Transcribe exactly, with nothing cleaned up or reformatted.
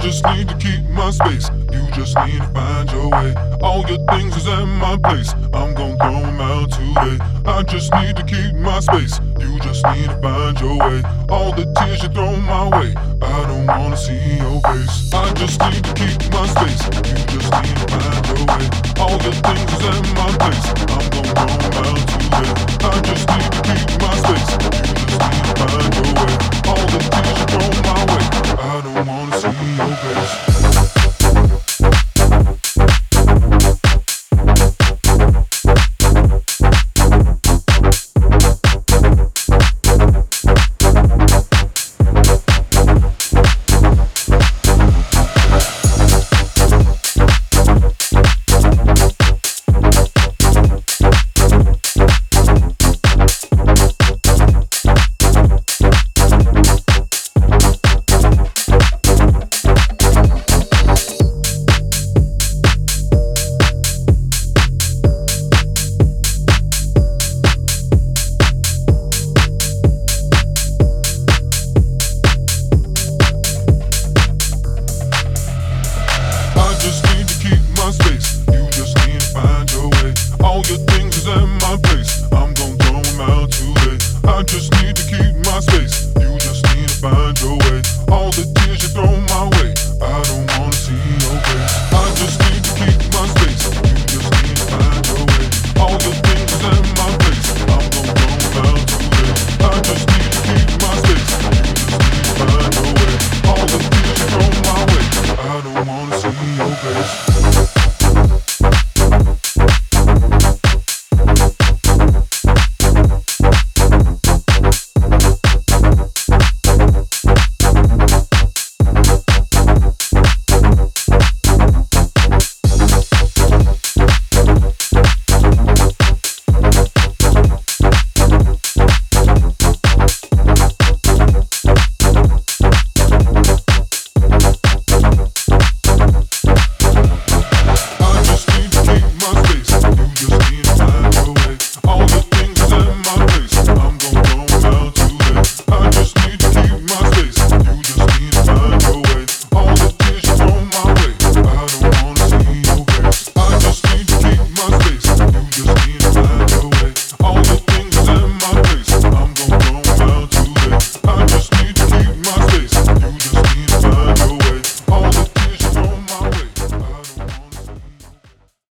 just need to keep my space. You just need to find your way. All your things is at my place. I'm gon' throw them out today. I just need to keep my space. You just need to find your way. All the tears you throw my way, I don't wanna see your face. I just need to keep my space. You just need to find your way. All your things is at my place. I'm gon' throw them out today. I just need to keep my space. You just need to find your way. All the tears you throw my way, I don't wanna see your face.